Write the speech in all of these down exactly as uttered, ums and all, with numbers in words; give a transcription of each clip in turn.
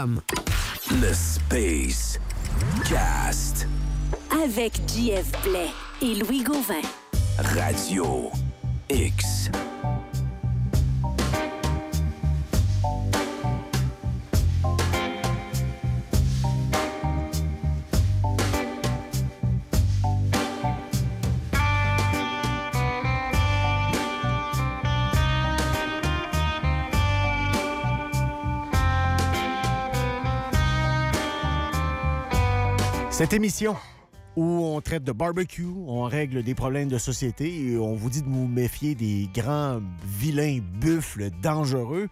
Le Space Cast. Avec J F Blais et Louis Gauvin. Radio X. Cette émission où on traite de barbecue, on règle des problèmes de société et on vous dit de vous méfier des grands, vilains buffles dangereux,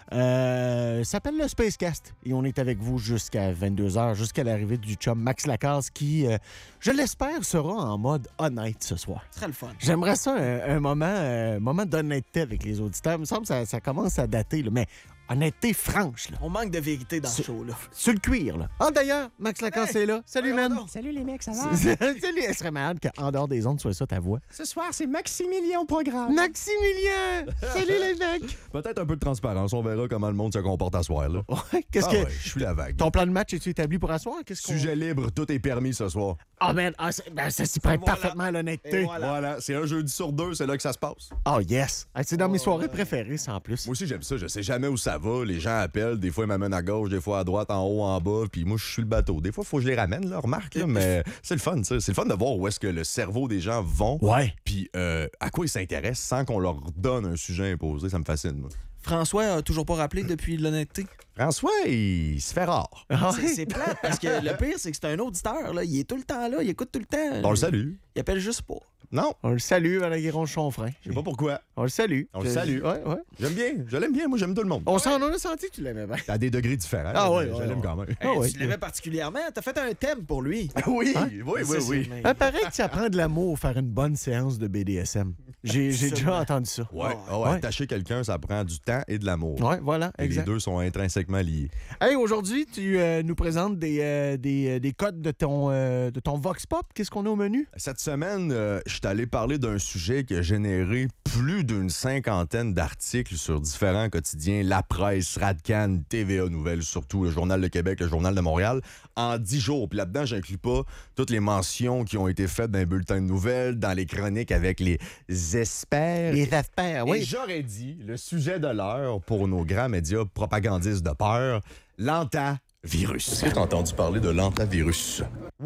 euh, s'appelle le Spacecast. Et on est avec vous jusqu'à vingt-deux heures, jusqu'à l'arrivée du chum Max Lacasse qui, euh, je l'espère, sera en mode honnête ce soir. Ce serait le fun. J'aimerais ça, un, un moment, un moment d'honnêteté avec les auditeurs. Il me semble que ça, ça commence à dater, là, mais honnêteté franche, là. On manque de vérité dans Sur- le show, là. Sur le cuir, là. Ah, d'ailleurs, Max Lacasse Hey! est là. Salut, Voyons man. donc. Salut les mecs, ça va? Salut, elle serait malade qu'en dehors des ondes, soit ça ta voix. Ce soir, c'est Maximilien au programme. Maximilien! Salut, les mecs! Peut-être un peu de transparence. On verra comment le monde se comporte à soir. Là. Ouais, qu'est-ce Ah que. ouais, je suis la vague. Ton plan de match est-tu établi pour asseoir? Qu'est-ce qu'on... Sujet libre, tout est permis ce soir. Ah, man, ah, c'est- ben, ça s'y prête Voilà. parfaitement à Et l'honnêteté. voilà. Voilà, c'est un jeudi sur deux, c'est là que ça se passe. Oh, yes! Ah, c'est dans mes soirées préférées, ça, en plus. Moi aussi, j'aime ça. Je sais jamais où ça va. Les gens appellent. Des fois, ils m'amènent à gauche, des fois à droite, en haut, en bas. Puis moi, je suis le bateau. Des fois, il faut que je les ramène, là, remarque. Là, mais c'est le fun, ça. C'est le fun de voir où est-ce que le cerveau des gens vont. Ouais. Puis euh, à quoi ils s'intéressent sans qu'on leur donne un sujet imposé. Ça me fascine, moi. François a toujours pas rappelé depuis l'honnêteté. François, il se fait rare. Ah, C'est, c'est plate parce que le pire, c'est que c'est un auditeur. Là. Il est tout le temps là, il écoute tout le temps. On le salue. Il appelle juste pas. Non, On le salue, Valérie Ronchon-Frein. je sais pas pourquoi. On le salue. On le Euh, salue. Ouais, ouais. J'aime bien. Je l'aime bien. Moi, j'aime tout le monde. On s'en a senti que tu l'aimais bien. À des degrés différents. Ah là, ouais, mais ouais, Je l'aime ouais. quand même. Ah ouais. Tu l'aimais particulièrement. T'as fait un thème pour lui. Oui, Hein? oui, oui, Ça, c'est- oui. mais- Ah, pareil que ça prend de l'amour faire une bonne séance de B D S M. J'ai, j'ai déjà Absolument. entendu ça. Ouais, Ah ouais, ouais. attacher quelqu'un, ça prend du temps et de l'amour. Ouais, voilà, Et les exact. deux sont intrinsèquement liés. Hey, aujourd'hui, tu euh, nous présentes des, euh, des, euh, des codes de ton, euh, de ton Vox Pop. Qu'est-ce qu'on a au menu? Cette semaine, euh, je suis allé parler d'un sujet qui a généré plus d'une cinquantaine d'articles sur différents quotidiens, La Presse, Radcan, T V A Nouvelles, surtout le Journal de Québec, le Journal de Montréal, en dix jours. Puis là-dedans, j'inclus pas toutes les mentions qui ont été faites dans les bulletins de nouvelles, dans les chroniques avec les experts. Les affaires, Et oui. j'aurais dit, le sujet de l'heure pour nos grands médias propagandistes de peur, l'antavirus. Est-ce que tu as entendu parler de l'antavirus?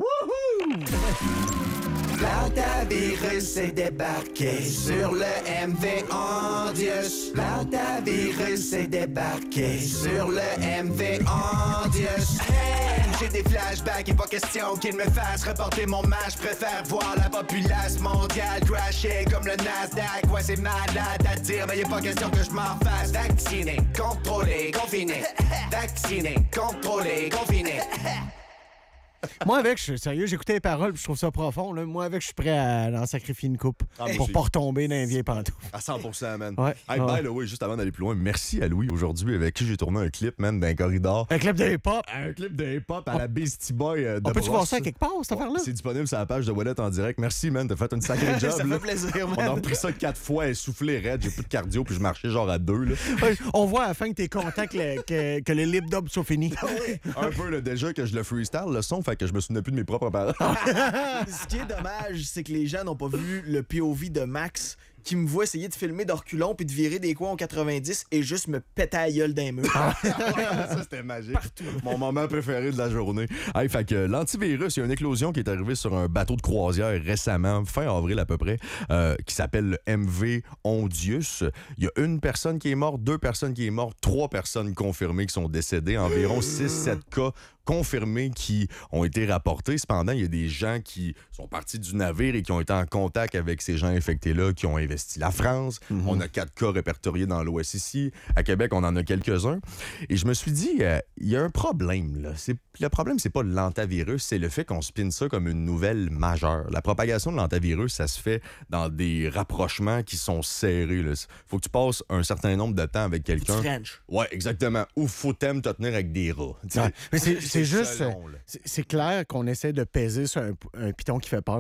L'antavirus est débarqué sur le M V Andius. L'antavirus est débarqué sur le M V Andius. Hey, j'ai des flashbacks et pas question qu'ils me fassent reporter mon match. Je préfère voir la populace mondiale crasher comme le Nasdaq. Ouais, c'est malade à dire, mais y a pas question que je m'en fasse. Vacciné, contrôlé, confiné. Vacciné, contrôlé, confiné. Moi, avec, je suis sérieux, j'écoutais les paroles puis je trouve ça profond. Là. Moi, avec, je suis prêt à en sacrifier une coupe Ah, moi pour aussi. pas retomber dans un vieil pantoufle. À cent pour cent, man. Ouais. Hey, Ouais. by the way, juste avant d'aller plus loin, merci à Louis aujourd'hui avec qui j'ai tourné un clip, man, d'un corridor. Un clip de hip-hop. Un clip de hip-hop à la Beastie Boy euh, de On peut-tu brosse. voir ça quelque part, cette affaire-là? C'est disponible sur la page de Wallet en direct. Merci, man, t'as fait une sacrée job. Ça là. fait plaisir, On a man. repris ça quatre fois, essoufflé raide, j'ai plus de cardio, puis je marchais genre à deux. Là. Ouais, on voit à la fin que t'es content que, le- que, que les lip dubs soient finis. Un peu là, déjà que je le freestyle, le son, fait que je me souvenais plus de mes propres paroles. Ce qui est dommage, c'est que les gens n'ont pas vu le P O V de Max qui me voit essayer de filmer de reculons puis de virer des coins au quatre-vingt-dix et juste me péter à la gueule d'un mur. Ça, c'était magique. Mon moment préféré de la journée. Hey, fait que l'antivirus, il y a une éclosion qui est arrivée sur un bateau de croisière récemment, fin avril à peu près, euh, qui s'appelle le M V Ondius. Il y a une personne qui est morte, deux personnes qui sont mortes, trois personnes confirmées qui sont décédées, environ six sept cas confirmés qui ont été rapportés. Cependant, il y a des gens qui sont partis du navire et qui ont été en contact avec ces gens infectés-là, qui ont investi la France. Mm-hmm. On a quatre cas répertoriés dans l'Ouest ici. À Québec, on en a quelques-uns. Et je me suis dit, il euh, y a un problème, là. C'est, le problème, c'est pas l'antavirus, c'est le fait qu'on spinne ça comme une nouvelle majeure. La propagation de l'antavirus, ça se fait dans des rapprochements qui sont serrés, là. Faut que tu passes un certain nombre de temps avec quelqu'un. French. Ouais, exactement. Ou faut t'aimer te tenir avec des rats. Tu sais. Ouais. Mais c'est, c'est juste. selon, là. C'est, c'est clair qu'on essaie de peser sur un, un piton qui fait peur, là.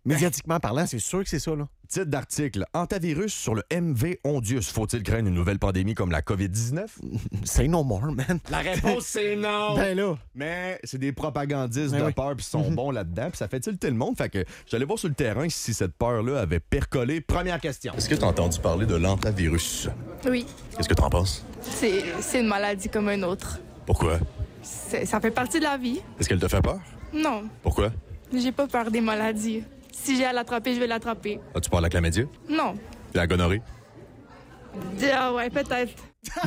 Médiatiquement parlant, c'est sûr que c'est ça, là. Titre d'article. Antivirus sur le M V Ondius. Faut-il craindre une nouvelle pandémie comme la covid dix-neuf? Say no more, man. La réponse, c'est non! Ben là. Mais c'est des propagandistes Ben de oui. peur puis ils sont bons là-dedans puis ça fait tilter le monde. Fait que j'allais voir sur le terrain si cette peur-là avait percolé. Première question. Est-ce que tu as entendu parler de l'antivirus? Oui, Qu'est-ce que tu en penses? c'est c'est une maladie comme une autre. Pourquoi? C'est- Ça fait partie de la vie. Est-ce qu'elle te fait peur? Non, Pourquoi? j'ai pas peur des maladies. Si j'ai à l'attraper, je vais l'attraper. As-tu peur de la chlamydia? Non. La gonorrhée? Ah ouais, peut-être.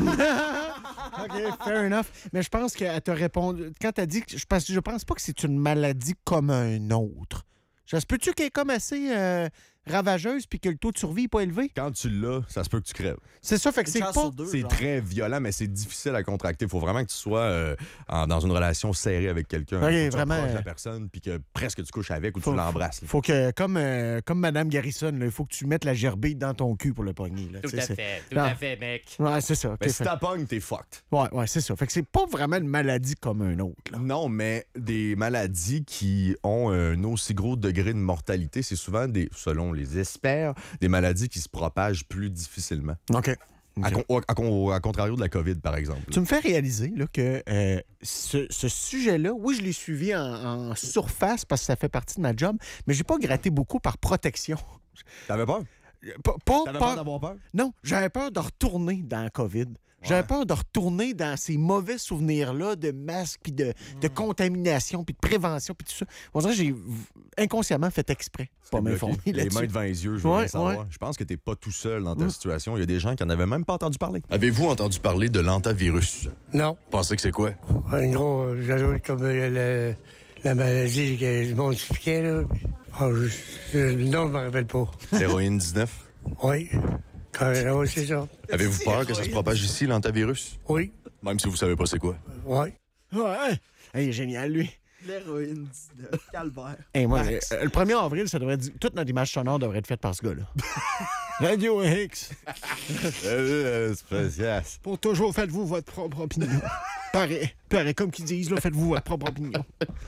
OK, fair enough. Mais je pense qu'elle t'a répondu... Quand t'as dit... que- Je pense, je pense pas que c'est une maladie comme un autre. Ça se peut-tu qu'elle est comme assez euh, ravageuse puis que le taux de survie n'est pas élevé? Quand tu l'as, ça se peut que tu crèves. C'est ça, fait que Une c'est chance pas... sur deux, C'est genre. très violent, mais c'est difficile à contracter. Il faut vraiment que tu sois euh, en- dans une relation serrée avec quelqu'un. Ok, Faut que tu sois vraiment, proche de euh, la personne, puis que presque tu couches avec ou Faut- tu l'embrasses. là. Faut que, comme, euh, comme Madame Garrison, là, il faut que tu mettes la gerbille dans ton cul pour le pogner. Là, Tout tu sais, à c'est- fait, tout Non. à fait, mec. Ouais, c'est ça. OK, Mais si fait- t'as pogne, t'es fucked. Ouais, ouais, c'est ça. Fait que c'est pas vraiment une maladie comme un autre. Là. Non, mais des maladies qui ont un aussi gros degré de mortalité, c'est souvent, des, selon les experts, des maladies qui se propagent plus difficilement. OK. À, con- au- à con- à contrario de la COVID, par exemple. Tu me fais réaliser là, que euh, ce, ce sujet-là, oui, je l'ai suivi en, en surface parce que ça fait partie de ma job, mais j'ai pas gratté beaucoup par protection. T'avais peur? Pas, pas- T'avais pas- peur d'avoir peur? Non, j'avais peur de retourner dans la COVID. J'avais peur de retourner dans ces mauvais souvenirs-là de masques, puis de, de contamination, puis de prévention, puis tout ça. On dirait que j'ai v- inconsciemment fait exprès. Pas m'informer Les là-dessus. mains devant les yeux, je veux Ouais, rien savoir. ouais. Je pense que t'es pas tout seul dans ta Mm. situation. Il y a des gens qui en avaient même pas entendu parler. Avez-vous entendu parler de l'antivirus? Non. Pensez que c'est quoi? En gros, euh, j'avais comme euh, le- la maladie que le monde expliquait, là. Ah, je- le nom, je me rappelle pas. L'héroïne dix-neuf? Oui. Quand, oui, c'est ça. Avez-vous peur que ça se propage ici, l'antivirus? Oui. Même si vous savez pas c'est quoi. Oui. Ouais. Hey, génial, lui. L'héroïne dix-neuf. Calvaire. Hey, moi, Max. euh, le premier avril, ça devrait être... toute notre image sonore devrait être faite par ce gars-là. Radio X. Euh, spécial. Pour toujours, faites-vous votre propre opinion. Pareil, pareil, comme qu'ils disent, là, faites-vous votre propre opinion.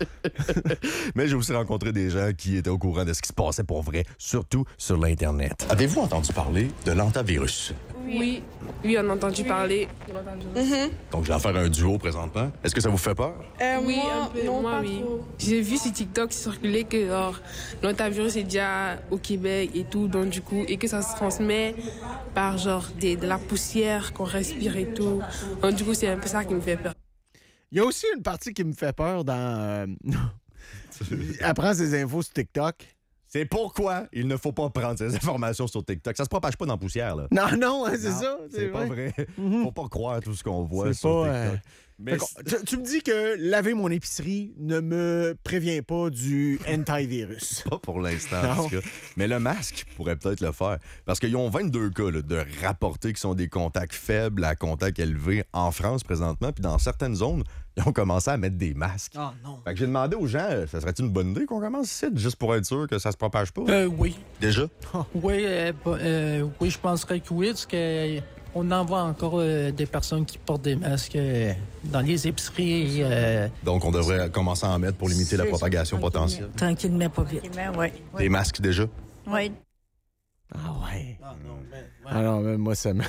Mais j'ai aussi rencontré des gens qui étaient au courant de ce qui se passait pour vrai, surtout sur l'Internet. Avez-vous entendu parler de l'antivirus? Oui, oui, on a entendu parler. Donc, je vais en faire un duo présentement. Est-ce que ça vous fait peur? oui, un peu, moi, oui. J'ai vu sur TikTok circuler que genre, l'antivirus est déjà au Québec et tout, donc du coup, et que ça se transmet par genre des, de la poussière qu'on respire et tout. Donc du coup, c'est un peu ça qui me fait peur. Il y a aussi une partie qui me fait peur dans... euh, Apprends ces infos sur TikTok. C'est pourquoi il ne faut pas prendre ces informations sur TikTok. Ça se propage pas dans la poussière, là. Non, non, hein, c'est Non, ça. C'est pas vrai. Faut pas croire tout ce qu'on voit C'est sur pas, TikTok. euh, Mais Fait qu'on- tu, tu me dis que laver mon épicerie ne me prévient pas du antivirus. pas pour l'instant, en Non. tout cas. Mais le masque pourrait peut-être le faire. Parce qu'ils ont vingt-deux cas là, de rapportés qui sont des contacts faibles à contacts élevés en France présentement. Puis dans certaines zones, ils ont commencé à mettre des masques. Ah non. Fait que j'ai demandé aux gens, euh, ça serait une bonne idée qu'on commence ici, juste pour être sûr que ça se propage pas? Euh, oui. Déjà? Oui, euh, bah, euh, oui, je penserais que oui, parce que euh, on en voit encore euh, des personnes qui portent des masques euh, dans les épiceries. euh, Donc, on devrait commencer à en mettre pour limiter la propagation potentielle. Tranquillement, pas vite. Oui. Des masques déjà? Oui. Ah ouais. Ah non, mais... Ah non, mais moi, ça me...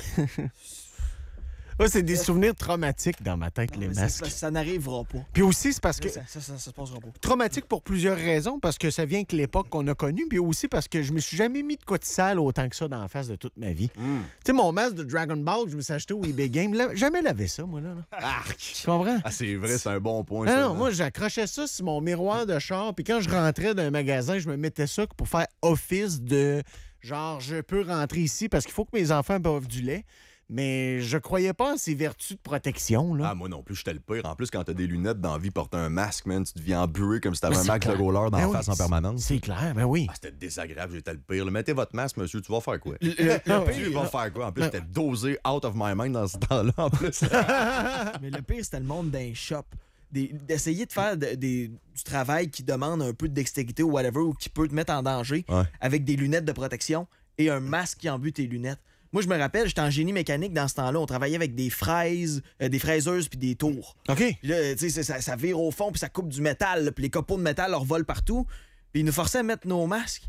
Ah, c'est des souvenirs traumatiques dans ma tête, les mais ça- masques. Ça, ça n'arrivera pas. Puis aussi, c'est parce que... Ça, ça, ça, ça se passera pas. Traumatique pour plusieurs raisons, parce que ça vient avec l'époque qu'on a connue, puis aussi parce que je me suis jamais mis de quoi de sale autant que ça dans la face de toute ma vie. Tu sais, mon masque de Dragon Ball, je me suis acheté au eBay Game, là, jamais lavé ça, moi, là. là. Arc! Tu comprends? Ah, c'est vrai, c'est un bon point. Ah ça, non, hein? moi, j'accrochais ça sur mon miroir de char, puis quand je rentrais d'un magasin, je me mettais ça pour faire office de genre, je peux rentrer ici parce qu'il faut que mes enfants boivent du lait. Mais je croyais pas en ces vertus de protection, là. Ah, moi non plus, j'étais le pire. En plus, quand t'as des lunettes dans la vie, porter un masque, man, tu deviens embué comme si t'avais Mais un c'est Mac clair. le goaler dans Ben la oui, face en c'est- permanence. C'est clair, ben oui. Ah, c'était désagréable, j'étais le pire. là. Mettez votre masque, monsieur, tu vas faire quoi? Le- le tu pire, vas là- faire quoi? En plus, le- j'étais dosé out of my mind dans ce temps-là, en plus. Mais le pire, c'était le monde d'un shop. Des- D'essayer de faire de- des- du travail qui demande un peu de dextérité ou whatever, ou qui peut te mettre en danger Ouais. avec des lunettes de protection et un masque qui embute tes lunettes. Moi, je me rappelle, j'étais en génie mécanique dans ce temps-là. On travaillait avec des fraises, euh, des fraiseuses puis des tours. OK. Puis là, tu sais, ça, ça vire au fond puis ça coupe du métal. là, Puis les copeaux de métal leur volent partout. puis ils nous forçaient à mettre nos masques.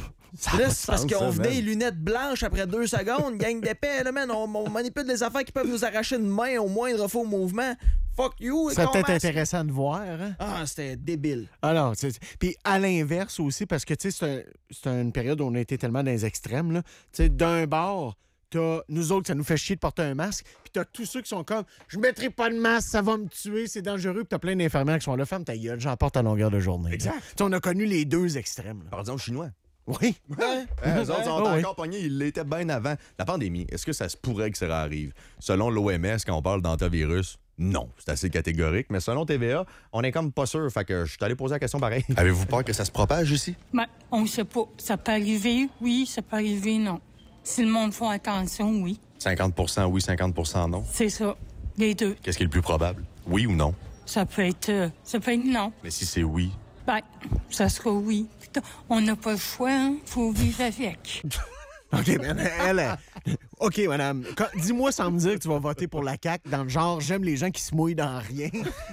Ça Là, a c'est parce sens, qu'on ça, venait man. les lunettes blanches après deux secondes, gang d'épais, là, man. On, on manipule des affaires qui peuvent nous arracher une main au moindre faux mouvement. Fuck you, C'est ton peut-être masque. intéressant de voir, hein? Ah, c'était débile. Alors, c'est- puis à l'inverse aussi, parce que, tu sais, c'est un- c'est une période où on a été tellement dans les extrêmes, là. Tu sais, d'un bord, t'as nous autres, ça nous fait chier de porter un masque, puis t'as tous ceux qui sont comme, je mettrai pas de masque, ça va me tuer, c'est dangereux, puis t'as plein d'infirmières qui sont là, ferme ta gueule, j'en porte à longueur de journée. Exact. Tu sais, on a connu les deux extrêmes. là. Par exemple, chinois. Oui. Ouais. Hein, eux autres sont Oh, oui. encore pognés, ils l'étaient bien avant. La pandémie, est-ce que ça se pourrait que ça arrive? Selon l'O M S, quand on parle d'antivirus, non. C'est assez catégorique. Mais selon T V A, on est comme pas sûr. Fait que je suis allé poser la question pareil. Avez-vous peur que ça se propage ici? Ben, on ne sait pas. Ça peut arriver, oui, ça peut arriver, non. Si le monde fait attention, oui. cinquante pour cent oui, cinquante pour cent non. C'est ça. Les deux. Qu'est-ce qui est le plus probable? Oui ou non? Ça peut être, euh, ça peut être non. Mais si c'est oui, Ben, ça sera oui. Putain, on n'a pas le choix, hein. Faut vivre avec. OK, man, elle, elle- OK, madame. Quand- Dis-moi sans me dire que tu vas voter pour la C A Q dans le genre, j'aime les gens qui se mouillent dans rien.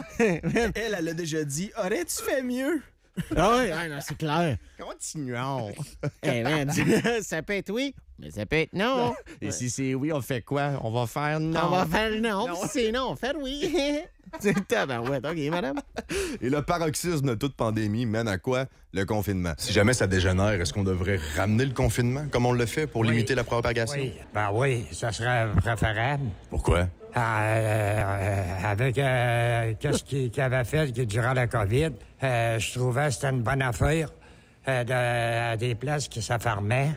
Elle, elle a déjà dit, aurais-tu fait mieux? Ah oui, ah, non, c'est clair. continuons. Eh, man, ça peut être oui, mais ça peut être non. Et si c'est oui, on fait quoi? On va faire non. On va faire non, puis si c'est non, on fait oui. C'est le tabarouette. OK, madame. Et le paroxysme de toute pandémie mène à quoi? Le confinement. Si jamais ça dégénère, est-ce qu'on devrait ramener le confinement comme on le fait pour Oui. limiter la propagation? Oui, ben oui, ça serait préférable. Pourquoi? Ah, euh, euh, avec euh, qu'est-ce qu'il qu'il avait fait que durant la COVID, euh, je trouvais que c'était une bonne affaire euh, de, à des places qui s'affermaient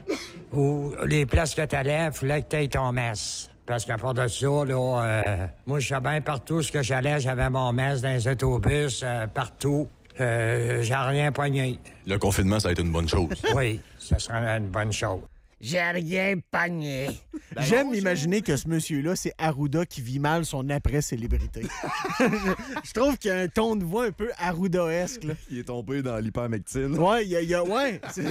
ou les places que t'allais, il fallait que t'aies ton masque. Parce qu'à part de ça, là, euh, moi, je sais bien partout ce que j'allais, j'avais mon masque dans les autobus, euh, partout. Euh, j'ai rien pogné. Le confinement, ça a été une bonne chose. Oui, ça serait une bonne chose. J'ai rien pogné. J'aime m'imaginer que ce monsieur-là, c'est Arruda qui vit mal son après-célébrité. je, je trouve qu'il y a un ton de voix un peu Arruda-esque. Là. Il est tombé dans l'hypermectine. Ouais, il y a... il y a- ouais, c'est-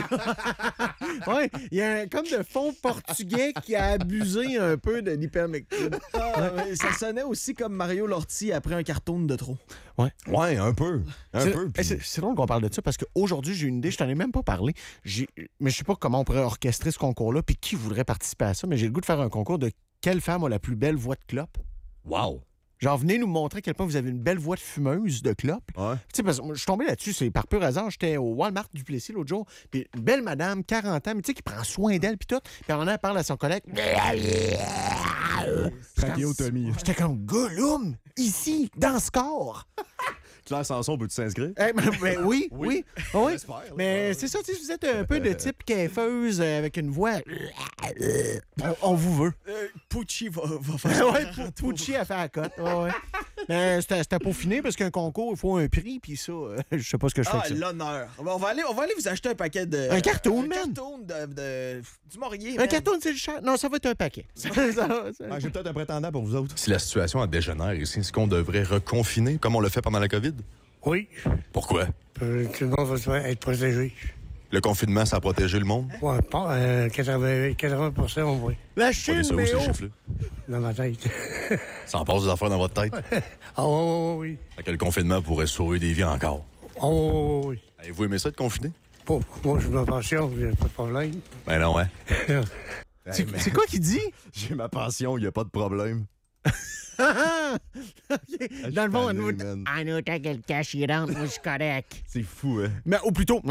ouais, il y a un comme de fond portugais qui a abusé un peu de l'hypermectine. Ah, mais ça sonnait aussi comme Mario Lortie après un cartoon de trop. Ouais. Ouais, un peu. Un C'est- peu. puis- C'est c'est drôle qu'on parle de ça parce qu'aujourd'hui, j'ai une idée, je t'en ai même pas parlé. J'ai- Mais je sais pas comment on pourrait orchestrer ce concours-là puis qui voudrait participer à ça, mais j'ai le goût de faire un concours de quelle femme a la plus belle voix de clope. Wow. Genre, venez nous montrer à quel point vous avez une belle voix de fumeuse de clope. Ouais. Tu sais, parce que moi, je suis tombé là-dessus, c'est par pur hasard. J'étais au Walmart du Plessis l'autre jour, puis une belle madame, quarante ans, mais tu sais, qui prend soin d'elle, puis tout. Puis on en parle à son collègue. Trachéotomie. J'étais comme, Gollum, ici, dans ce corps. Claire Sanson, peux-tu s'inscrire? Eh, ben, ben, oui, oui, oui. J'espère, là. Mais c'est ça, tu sais, vous êtes un peu de type caifeuse euh, avec une voix. On, on vous veut. Euh, Pucci va, va faire ouais, pour Pucci a fait la cote. Ouais, ouais. Mais c'était c'était peaufiné parce qu'un concours, il faut un prix, puis ça, euh, je sais pas ce que je fais Ah, avec ça. l'honneur. On va, aller, on va aller vous acheter un paquet de... Un cartoon, un man. cartoon de, de- du Maurier, Un man. carton, c'est cher. Non, ça va être un paquet. Ça va- ça va- Ah, j'ai peut-être un prétendant pour vous autres. Si la situation en dégénère ici, est-ce qu'on devrait reconfiner comme on le fait pendant la COVID? Oui, Pourquoi? euh, tout le monde va être protégé. Le confinement, ça a protégé le monde? Ouais, pas, euh, quatre-vingts, quatre-vingts pour cent, oui, La Prenez Chine, ça où, mais ces oh! chiffres-là? dans ma tête. Ça en passe des affaires dans votre tête? Ah oui, oui, oui. Fait que le confinement pourrait sauver des vies encore. Oh, oui, oui. Avez-vous aimé ça de confiner? Pas- moi, je me pensionne, il n'y a pas de problème. Ben non, hein? C'est c'est quoi qu'il dit? J'ai ma pension, il a pas de problème. OK. Dans le fond, tanné, nous- man. Ah, nous, t'as quel cash, il rentre, moi, je suis correct. C'est fou, hein? mais ou plutôt.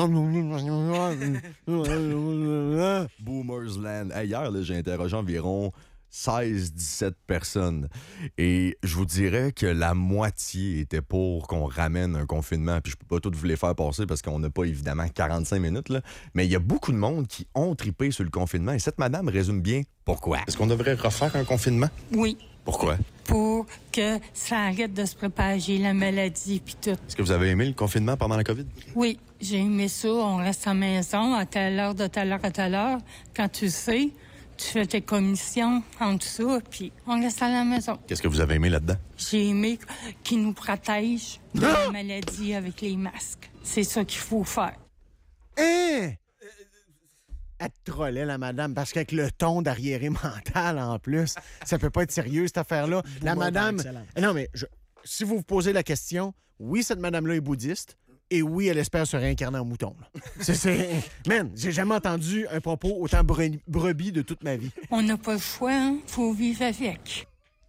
Boomer's Land. Hey, hier, là, j'ai interrogé environ seize dix-sept personnes. Et je vous dirais que la moitié était pour qu'on ramène un confinement. Puis je peux pas tout vous les faire passer parce qu'on n'a pas évidemment quarante-cinq minutes. Là. Mais il y a beaucoup de monde qui ont tripé sur le confinement. Et cette madame résume bien pourquoi. Est-ce qu'on devrait refaire un confinement? Oui. Pourquoi? Pour que ça arrête de se propager, la maladie, puis tout. Est-ce que vous avez aimé le confinement pendant la COVID? Oui, j'ai aimé ça. On reste à la maison à telle heure, de telle heure à telle heure. Quand tu sais, tu fais tes commissions en tout ça, puis on reste à la maison. Qu'est-ce que vous avez aimé là-dedans? J'ai aimé qu'ils nous protègent de la maladie avec les masques. C'est ça qu'il faut faire. Hein? Elle te trollait, la madame, parce qu'avec le ton d'arriéré mental en plus, ça peut pas être sérieux, cette affaire-là. La Boomer madame. par excellence. Non, mais je- si vous vous posez la question, oui, cette madame-là est bouddhiste. Et oui, elle espère se réincarner en mouton. là. C'est, c'est... Man, j'ai jamais entendu un propos autant bre- brebis de toute ma vie. On n'a pas le choix, hein? Faut vivre avec.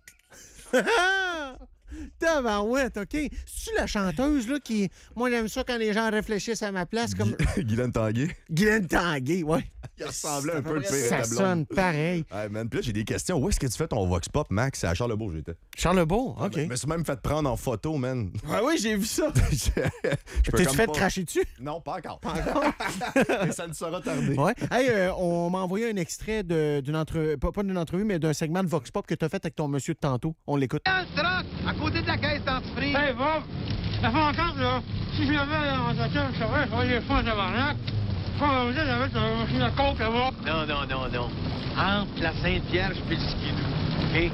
Tabarouette, OK. C'est-tu la chanteuse, là, qui... Moi, j'aime ça quand les gens réfléchissent à ma place, comme... Guylaine Tanguay. Guylaine Tanguay, ouais. Il ressemblait un peu le pire Ça à ta blonde. sonne pareil. Ouais, man. Puis là, j'ai des questions. Où est-ce que tu fais ton Vox Pop, Max? C'est à Charlebourg, j'étais. Charlebourg, OK. Je me suis même fait prendre en photo, man. Ah oui, j'ai vu ça. Je peux T'es-tu comme fait pas- cracher dessus? Non, pas encore. Pas encore? Mais ça ne sera tardé. Ouais. Hey, euh, on m'a envoyé un extrait de, d'une entrevue, pas, pas d'une entrevue, mais d'un segment de Vox Pop que t'as fait avec ton monsieur de tantôt. On l'écoute. À côté de la caisse dentifrice. Hey, Bob, ça fait longtemps, là. Si je l'avais en voiture, je saurais, je voyais les fonds de barnac. Pas vous dire, j'avais une machine à coke là-bas. Non, non, non, non. Entre la Sainte-Vierge et le skidoo. OK?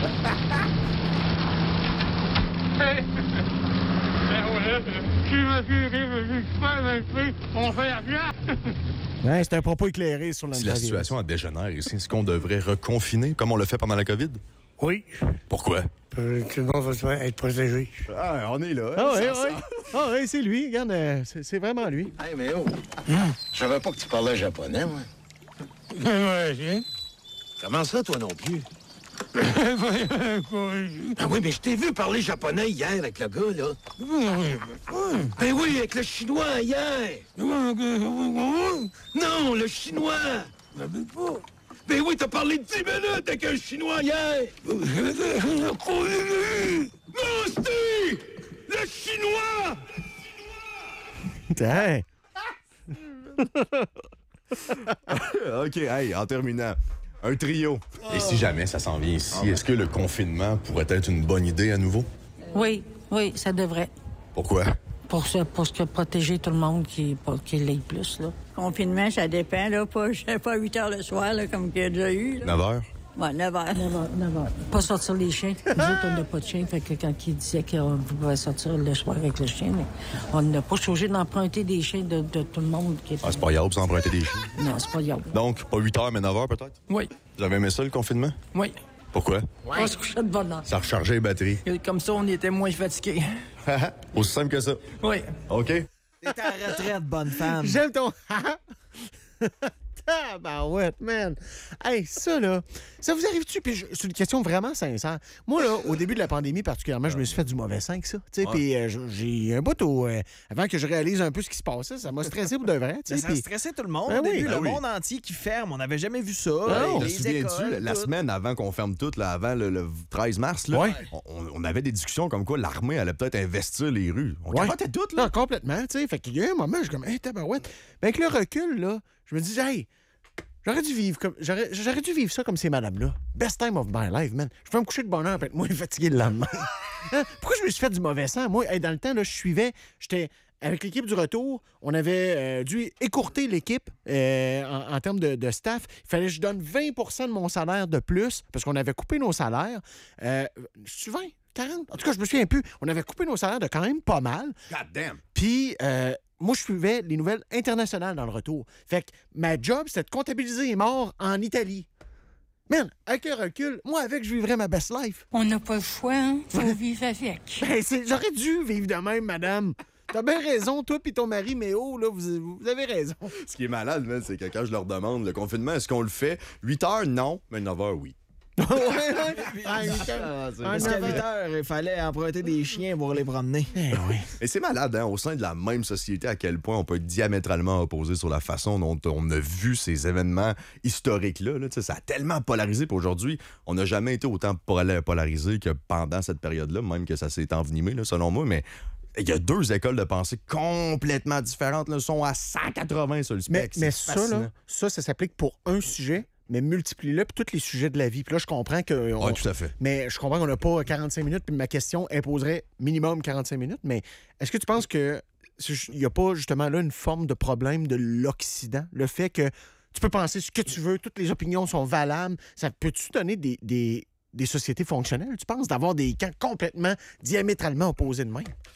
Hey! Ben ouais, si monsieur est super bien pris, on fait l'argent. Ouais, c'est un propos éclairé sur Si la situation dégénère ici, est-ce qu'on devrait reconfiner comme on l'a fait pendant la COVID? Oui. Pourquoi? Tout le monde va être protégé. Ah, on est là. Ah oui, oui. Ah oui, c'est lui. Regarde, euh, c'est, c'est vraiment lui. Hey, mais oh, je savais pas que tu parlais japonais, moi. Ouais, Comment ça, toi non plus? Ah oui, mais je t'ai vu parler japonais hier avec le gars, là. Ben oui, avec le chinois hier. Non, le chinois. Ben oui, t'as parlé dix minutes avec un chinois hier. Non, c'était le chinois. Hey. OK, hey, en terminant, un trio. Et si jamais ça s'en vient ici, est-ce que le confinement pourrait être une bonne idée à nouveau? Oui, oui, ça devrait. Pourquoi? Pour, se, pour se protéger tout le monde qui, qui l'ait plus, là. Confinement, ça dépend, là. Pas, pas huit heures le soir, là, comme qu'il y a déjà eu. Là. neuf heures? Ouais, neuf heures. neuf heures, neuf heures. Pas sortir les chiens. Nous autres, on n'a pas de chien. Fait que quand il disait qu'on pouvait sortir le soir avec le chien, mais on n'a pas changé d'emprunter des chiens de, de tout le monde. Qui est... Ah, c'est pas grave, vous emprunter des chiens. Non, c'est pas grave. Donc, pas huit heures, mais neuf heures peut-être? Oui. Vous avez aimé ça, le confinement? Oui. Pourquoi? Ouais. On se couchait de bonne heure. Ça rechargeait les batteries. Et comme ça, on était moins fatigués. Aussi simple que ça. Oui. OK. T'es à retraite, bonne femme. J'aime ton... Tabarouette, man. Hey, ça, là, ça vous arrive-tu? Puis je- c'est une question vraiment sincère. Moi, là, au début de la pandémie, particulièrement, je me suis fait du mauvais sang, ça. Tu sais, Ouais. puis euh, je- j'ai un bout au... euh, avant que je réalise un peu ce qui se passait, ça m'a stressé pour de vrai, tu Mais sais. ça puis- stressait tout le monde Ben au oui. début. Ben le oui. monde entier qui ferme, on n'avait jamais vu ça. Non. Te Les souviens-tu, écoles, la tout. semaine avant qu'on ferme tout, là, avant le, le treize mars, là, Ouais. on, on avait des discussions comme quoi l'armée allait peut-être investir les rues. On Ouais. capotait tout, là. Non, complètement, tu sais. Fait qu'il y a un moment, je suis comme, hey, tabarouette. Ben, avec le recul, là, je me dis, hey, j'aurais dû vivre comme. J'aurais, j'aurais dû vivre ça comme ces madames-là. Best time of my life, man. Je peux me coucher de bonne heure et être moins fatigué le lendemain. Hein? Pourquoi je me suis fait du mauvais sang? Moi, hey, dans le temps, là, je suivais, j'étais. Avec l'équipe du retour, on avait euh, dû écourter l'équipe euh, en, en termes de, de staff. Il fallait que je donne vingt pour cent de mon salaire de plus parce qu'on avait coupé nos salaires. Euh, je vingt, quarante? En tout cas, je me souviens plus. On avait coupé nos salaires de quand même pas mal. God damn. Puis, euh, moi, je suivais les nouvelles internationales dans le retour. Fait que ma job, c'était de comptabiliser les morts en Italie. Man, avec le recul, moi, avec, je vivrais ma best life. On n'a pas le choix, hein? Faut vivre avec. Ben, c'est- j'aurais dû vivre de même, madame. T'as bien raison, toi puis ton mari, mais oh, là, vous, vous avez raison. Ce qui est malade, man, c'est que quand je leur demande le confinement, est-ce qu'on le fait? huit heures, non, mais neuf heures, oui. ouais, ouais. Ah, huit heures. Ah, c'est- Ah, Parce qu'à neuf huit heures. heures, il fallait emprunter des chiens pour les promener. Eh oui. Et c'est malade, hein, au sein de la même société, à quel point on peut être diamétralement opposé sur la façon dont on a vu ces événements historiques-là. Là, tu sais, ça a tellement polarisé. Puis aujourd'hui, on n'a jamais été autant pola- polarisé que pendant cette période-là, même que ça s'est envenimé, là, selon moi. Mais il y a deux écoles de pensée complètement différentes. Là, sont à cent quatre-vingts sur le Mais, spectre. mais C'est ça, fascinant. là, ça, ça s'applique pour un sujet, mais multiplie-le pour tous les sujets de la vie. Puis là, je comprends que... on- Oui, tout à fait. Mais je comprends qu'on n'a pas quarante-cinq minutes, puis ma question imposerait minimum quarante-cinq minutes. Mais est-ce que tu penses que il n'y a pas justement là une forme de problème de l'Occident? Le fait que tu peux penser ce que tu veux, toutes les opinions sont valables. Ça peut-tu donner des, des, des sociétés fonctionnelles, tu penses, d'avoir des camps complètement diamétralement opposés de même?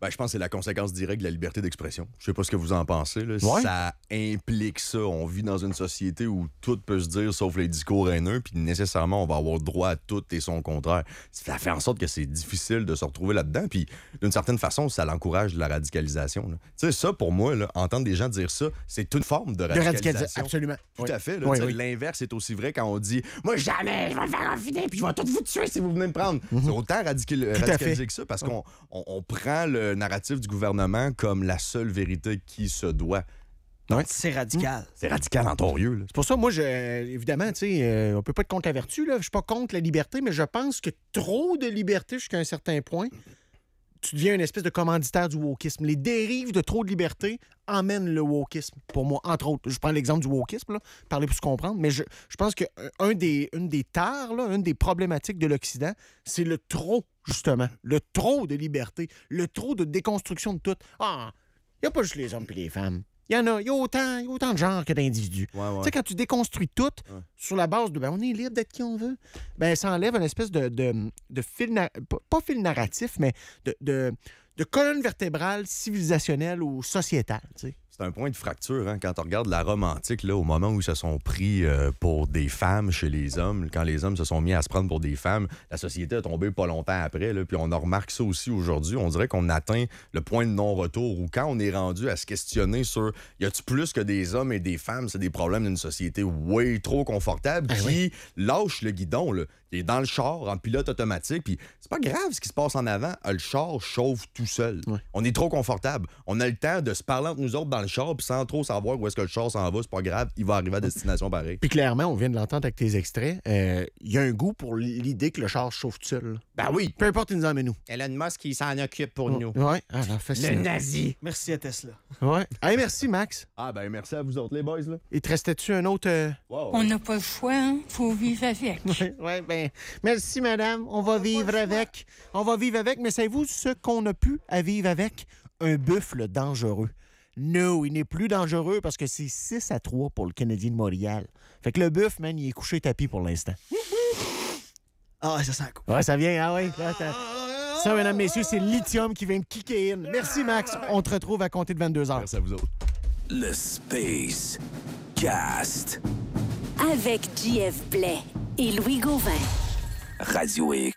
Ben, je pense que c'est la conséquence directe de la liberté d'expression. Je sais pas ce que vous en pensez. Là. Ouais. Ça implique ça. On vit dans une société où tout peut se dire sauf les discours haineux, puis nécessairement, on va avoir droit à tout et son contraire. Ça fait en sorte que c'est difficile de se retrouver là-dedans, puis d'une certaine façon, ça l'encourage de la radicalisation. Tu sais, ça, pour moi, là, entendre des gens dire ça, c'est une forme de radicalisation. De radicalisation, absolument. Tout Oui. à fait. Là, Oui, Tu sais, oui. L'inverse est aussi vrai quand on dit « Moi, jamais, je vais me faire enfiler, puis je vais tout vous tuer si vous venez me prendre. C'est autant radical- à radicalisé fait. que ça, parce qu'on on, on prend le narratif du gouvernement comme la seule vérité qui se doit. Ouais. C'est radical. C'est radical en torieux. là. C'est pour ça, moi, je, évidemment, tu sais, euh, on peut pas être contre la vertu, là. Je suis pas contre la liberté, mais je pense que trop de liberté jusqu'à un certain point, tu deviens une espèce de commanditaire du wokisme. Les dérives de trop de liberté emmènent le wokisme, pour moi, entre autres. Je prends l'exemple du wokisme, là, parler pour se comprendre, mais je, je pense que un des, une des tares, là, une des problématiques de l'Occident, c'est le trop, justement. Le trop de liberté, le trop de déconstruction de tout. Ah, il n'y a pas juste les hommes et les femmes. Il y en a, il y a autant, il y a autant de genres que d'individus. Ouais, ouais. Tu sais, quand tu déconstruis tout sur la base de ben, on est libre d'être qui on veut, ben ça enlève une espèce de, de, de fil, na- pas, pas fil narratif, mais de, de, de colonne vertébrale civilisationnelle ou sociétale. Tu sais. C'est un point de fracture, hein, quand on regarde la Rome antique, là, au moment où ils se sont pris euh, pour des femmes chez les hommes, quand les hommes se sont mis à se prendre pour des femmes, la société a tombé pas longtemps après, là, puis on en remarque ça aussi aujourd'hui. On dirait qu'on atteint le point de non-retour où quand on est rendu à se questionner sur y a-tu plus que des hommes et des femmes, c'est des problèmes d'une société way trop confortable Ah qui oui. lâche le guidon, là. Il est dans le char, en pilote automatique, puis c'est pas grave ce qui se passe en avant. Le char chauffe tout seul. Ouais. On est trop confortable. On a le temps de se parler entre nous autres dans le char, puis sans trop savoir où est-ce que le char s'en va, c'est pas grave, il va arriver à destination pareil. Puis clairement, on vient de l'entendre avec tes extraits, euh, il y a un goût pour l'idée que le char se chauffe tout seul. là. Ben oui. Peu importe, il nous emmène nous. Elon Musk, il s'en occupe pour nous. Ouais, alors fascinant. Le nazi. Merci à Tesla. Ouais. Hey, merci, Max. Ah ben merci à vous autres les boys là. Il te restait-tu un autre... euh, On n'a pas le choix, hein? Faut vivre avec. Oui, ouais, ben, merci, madame. On va vivre avec. On va vivre avec, mais savez-vous ce qu'on a pu à vivre avec? Un buffle dangereux. Non, il n'est plus dangereux parce que c'est six à trois pour le Canadien de Montréal. Fait que le buff, man, il est couché tapis pour l'instant. Ah, ça sent cool. Ouais, ça vient, ah oui. Là, t'as- ça, mesdames, messieurs, c'est le lithium qui vient de kicker in. Merci, Max. On te retrouve à compter de vingt-deux heures. Merci à vous autres. Le Space Cast. Avec J F Blais et Louis Gauvin. Radio X.